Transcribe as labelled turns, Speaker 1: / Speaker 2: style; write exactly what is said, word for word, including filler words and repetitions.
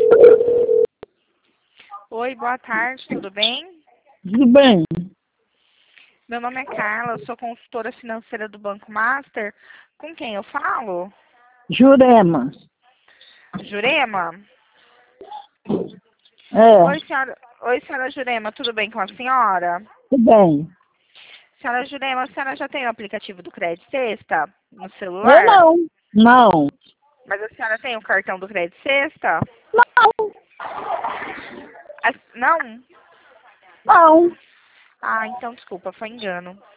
Speaker 1: Oi, boa tarde, tudo bem?
Speaker 2: Tudo bem?
Speaker 1: Meu nome é Carla, eu sou consultora financeira do Banco Master. Com quem eu falo?
Speaker 2: Jurema.
Speaker 1: Jurema?
Speaker 2: É,
Speaker 1: Oi, senhora, Oi, senhora Jurema, tudo bem com a senhora?
Speaker 2: tudo bem.
Speaker 1: Senhora Jurema, a senhora já tem o aplicativo do Crédito Sexta no
Speaker 2: Eu
Speaker 1: celular?
Speaker 2: não. Não.
Speaker 1: Mas a senhora tem o cartão do Crédito Sexta?
Speaker 2: Não.
Speaker 1: A- Não?
Speaker 2: Não.
Speaker 1: Ah, então desculpa, foi engano.